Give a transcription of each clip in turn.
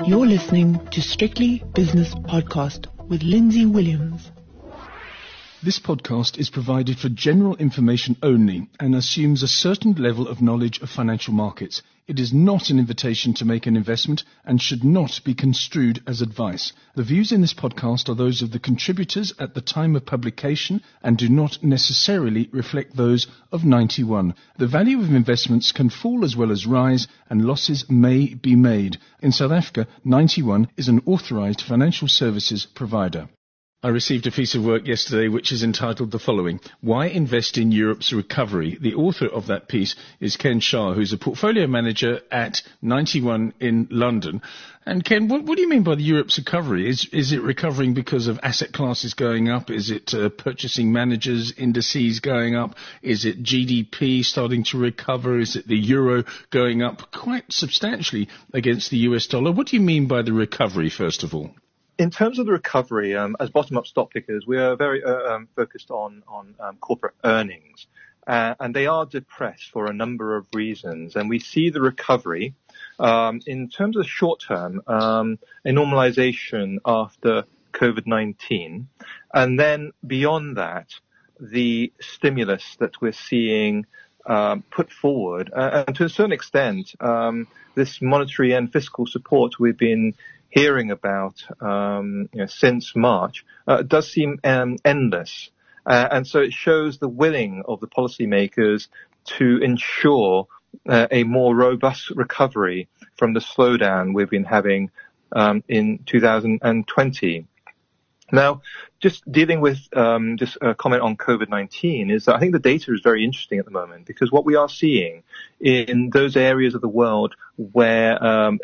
You're listening to Strictly Business Podcast with Lindsay Williams. This podcast is provided for general information only and assumes a certain level of knowledge of financial markets. It is not an invitation to make an investment and should not be construed as advice. The views in this podcast are those of the contributors at the time of publication and do not necessarily reflect those of 91. The value of investments can fall as well as rise, and losses may be made. In South Africa, 91 is an authorized financial services provider. I received a piece of work yesterday which is entitled the following: Why Invest in Europe's Recovery? The author of that piece is Ken Shah, who's a portfolio manager at 91 in London. And Ken, what do you mean by the Europe's recovery? Is it recovering because of asset classes going up? Is it purchasing managers, indices going up? Is it GDP starting to recover? Is it the euro going up quite substantially against the US dollar? What do you mean by the recovery, first of all? In terms of the recovery, as bottom-up stock pickers, we are very focused on corporate earnings, and they are depressed for a number of reasons. And we see the recovery in terms of short term, a normalization after COVID-19, and then beyond that, the stimulus that we're seeing put forward, and to a certain extent, this monetary and fiscal support we've been hearing about since March does seem endless, and so it shows the willing of the policymakers to ensure a more robust recovery from the slowdown we've been having in 2020. Now, just dealing with just a comment on COVID-19 is that I think the data is very interesting at the moment, because what we are seeing in those areas of the world where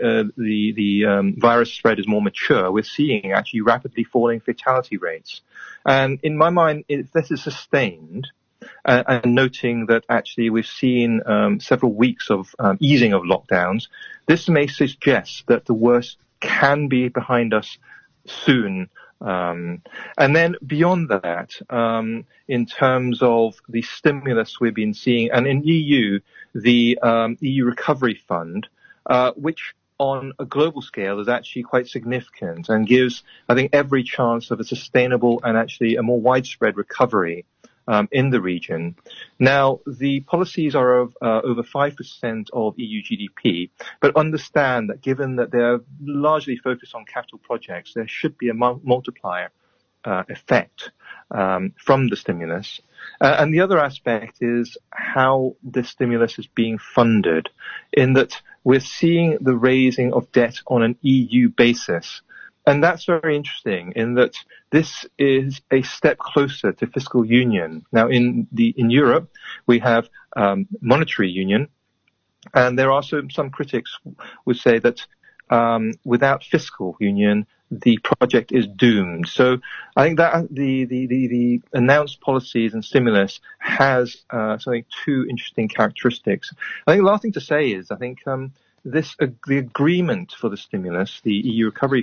the virus spread is more mature, we're seeing actually rapidly falling fatality rates. And in my mind, if this is sustained, and noting that actually we've seen several weeks of easing of lockdowns, this may suggest that the worst can be behind us soon. And then beyond that, in terms of the stimulus we've been seeing, and in EU, the EU Recovery Fund, which on a global scale is actually quite significant and gives, I think, every chance of a sustainable and actually a more widespread recovery in the region. Now, the policies are of over 5% of EU GDP, but understand that given that they're largely focused on capital projects, there should be a multiplier effect from the stimulus. And the other aspect is how the stimulus is being funded, in that we're seeing the raising of debt on an EU basis. And that's very interesting, in that this is a step closer to fiscal union. Now, in Europe, we have monetary union, and there are some critics would say that without fiscal union, the project is doomed. So I think that the announced policies and stimulus has two interesting characteristics. I think the last thing to say is I think the agreement for the stimulus, the EU recovery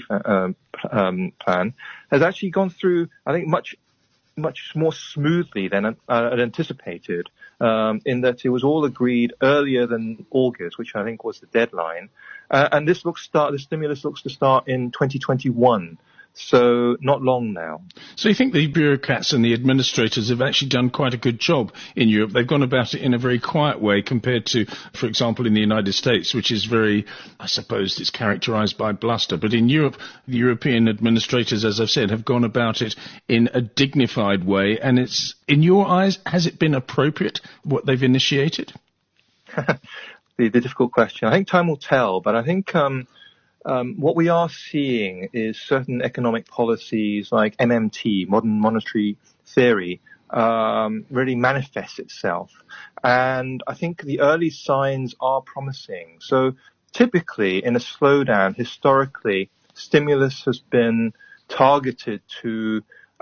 plan, has actually gone through, I think, much more smoothly than anticipated, in that it was all agreed earlier than August, which I think was the deadline. And the stimulus looks to start in 2021. So not long now. So you think the bureaucrats and the administrators have actually done quite a good job in Europe? They've gone about it in a very quiet way compared to, for example, in the United States, which is very, I suppose it's characterized by bluster. But in Europe, the European administrators, as I've said, have gone about it in a dignified way. And it's, in your eyes, has it been appropriate, what they've initiated? The difficult question. I think time will tell, but I think what we are seeing is certain economic policies like MMT, modern monetary theory, really manifests itself. And I think the early signs are promising. So typically in a slowdown, historically, stimulus has been targeted to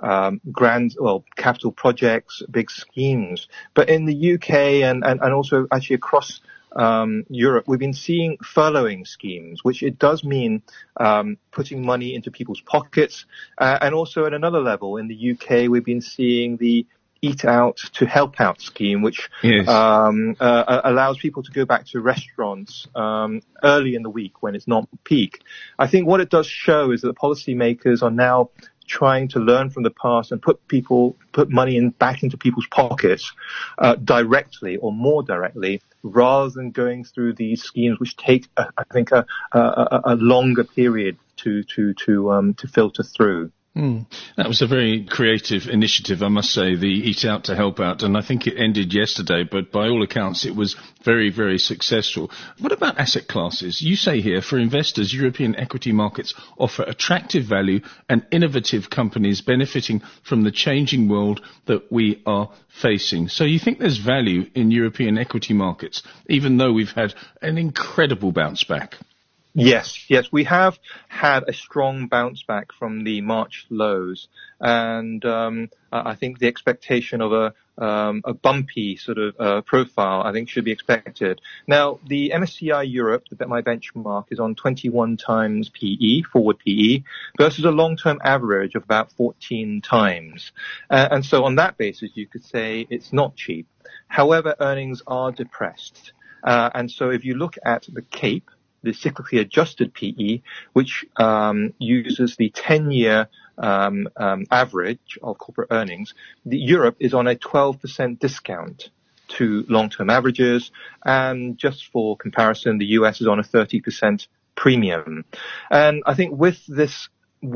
capital projects, big schemes. But in the UK and also actually across Europe, we've been seeing furloughing schemes, which it does mean putting money into people's pockets. And also at another level, in the UK, we've been seeing the Eat Out to Help Out scheme, which Yes. allows people to go back to restaurants early in the week when it's not peak. I think what it does show is that the policymakers are now trying to learn from the past and put money back into people's pockets directly or more directly, rather than going through these schemes which take I think a longer period to filter through. That was a very creative initiative, I must say, the Eat Out to Help Out, and I think it ended yesterday, but by all accounts it was very, very successful. What about asset classes? You say here, for investors, European equity markets offer attractive value and innovative companies benefiting from the changing world that we are facing. So you think there's value in European equity markets, even though we've had an incredible bounce back? Yes, we have had a strong bounce back from the March lows, and I think the expectation of a bumpy sort of profile, I think, should be expected. Now, the MSCI Europe, my benchmark, is on 21 times PE, forward PE, versus a long-term average of about 14 times. And so on that basis, you could say it's not cheap. However, earnings are depressed. And so if you look at the CAPE, the cyclically adjusted PE, which uses the 10-year average of corporate earnings, Europe is on a 12% discount to long-term averages, and just for comparison, the US is on a 30% premium. And I think with this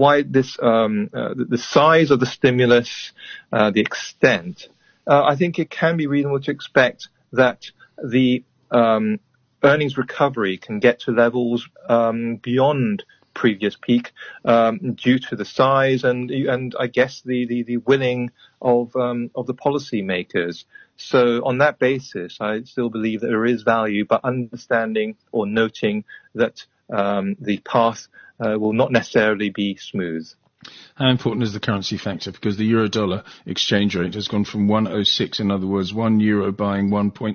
the size of the stimulus, the extent, I think it can be reasonable to expect that the earnings recovery can get to levels beyond previous peak due to the size and I guess the willing of the policymakers. So on that basis, I still believe that there is value, but understanding or noting that the path will not necessarily be smooth. How important is the currency factor? Because the euro-dollar exchange rate has gone from 1.06, in other words, €1 buying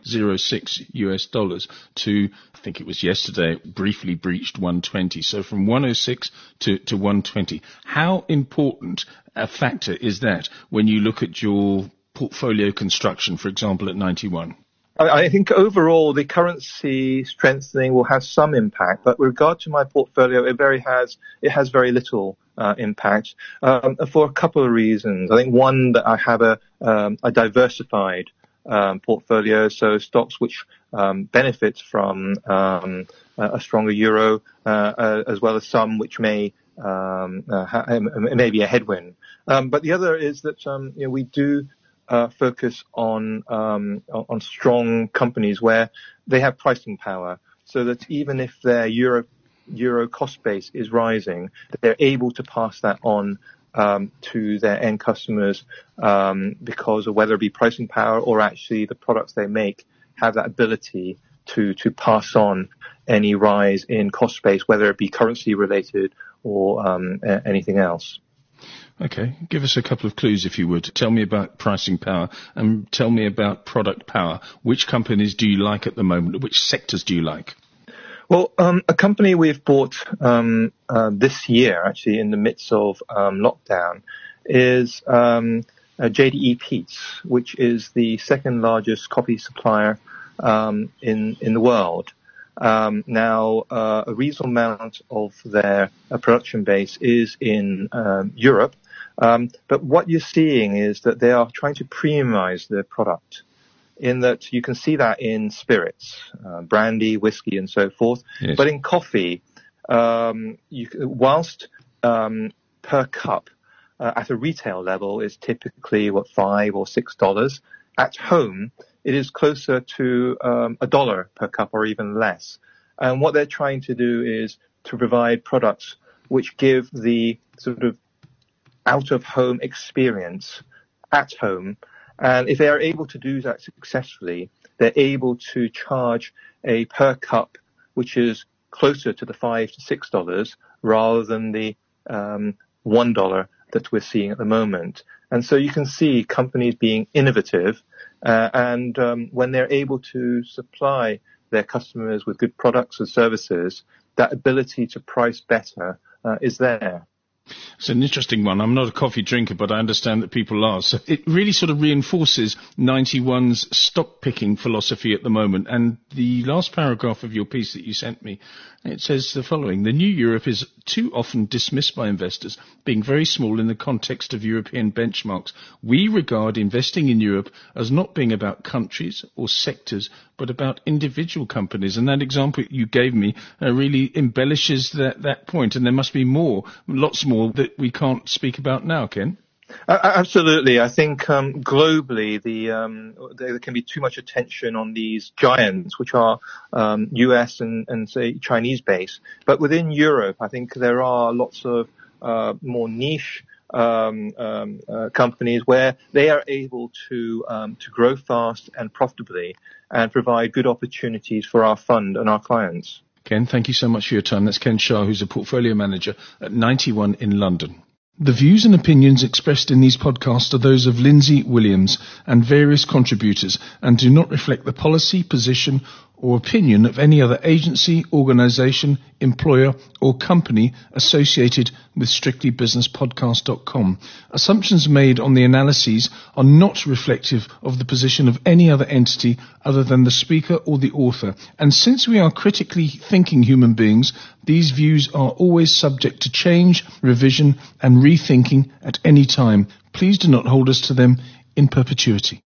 $1.06 to, I think it was yesterday, it briefly breached 120. So from 1.06 to 120. How important a factor is that when you look at your portfolio construction, for example, at 91? I think overall the currency strengthening will have some impact, but with regard to my portfolio, it has very little impact for a couple of reasons. I think one, that I have a diversified portfolio, so stocks which benefit from a stronger euro, as well as some which may be a headwind. But the other is that we do focus on strong companies where they have pricing power, so that even if their euro cost base is rising, that they're able to pass that on to their end customers because of whether it be pricing power or actually the products they make have that ability to pass on any rise in cost base, whether it be currency related or anything else. Okay, give us a couple of clues if you would. Tell me about pricing power and tell me about product power. Which companies do you like at the moment? Which sectors do you like? Well, a company we've bought this year, actually in the midst of lockdown, is JDE Peet's, which is the second largest coffee supplier in the world. Now, a reasonable amount of their production base is in Europe, but what you're seeing is that they are trying to premiumize their product, in that you can see that in spirits, brandy, whiskey, and so forth. Yes. But in coffee, whilst per cup at a retail level is typically $5 or $6, at home it is closer to $1 per cup or even less. And what they're trying to do is to provide products which give the sort of out-of-home experience at home. And if they are able to do that successfully, they're able to charge a per cup which is closer to the $5 to $6 rather than the $1 that we're seeing at the moment. And so you can see companies being innovative, and when they're able to supply their customers with good products and services, that ability to price better is there. It's an interesting one. I'm not a coffee drinker, but I understand that people are. So it really sort of reinforces 91's stock-picking philosophy at the moment. And the last paragraph of your piece that you sent me, it says the following: the new Europe is too often dismissed by investors, being very small in the context of European benchmarks. We regard investing in Europe as not being about countries or sectors, but about individual companies. And that example you gave me really embellishes that point. And there must be more, lots more, that we can't speak about now, Ken. Absolutely. I think globally there can be too much attention on these giants, which are US and say Chinese based. But within Europe, I think there are lots of more niche companies where they are able to grow fast and profitably and provide good opportunities for our fund and our clients. Ken, thank you so much for your time. That's Ken Shah, who's a portfolio manager at 91 in London. The views and opinions expressed in these podcasts are those of Lindsay Williams and various contributors and do not reflect the policy, position or opinion of any other agency, organisation, employer or company associated with strictlybusinesspodcast.com. Assumptions made on the analyses are not reflective of the position of any other entity other than the speaker or the author. And since we are critically thinking human beings, these views are always subject to change, revision and rethinking at any time. Please do not hold us to them in perpetuity.